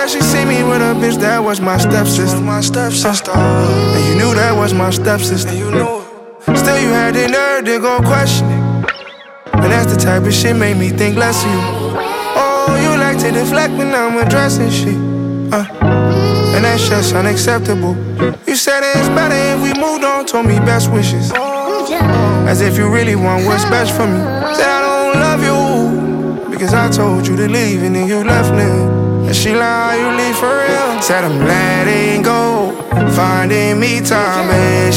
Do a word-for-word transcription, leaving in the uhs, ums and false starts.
She see me with a bitch that was my stepsister. My stepsister. And you knew that was my stepsister. And you knew it. Still you had the nerve to go question it. And that's the type of shit made me think less of you. Oh, you like to deflect when I'm addressing shit. Uh, and that's just unacceptable. You said it's better if we moved on, told me best wishes. As if you really want what's best for me. Said I don't love you because I told you to leave and then you left me. And she like, how you leave for real? Said I'm letting go, finding me time.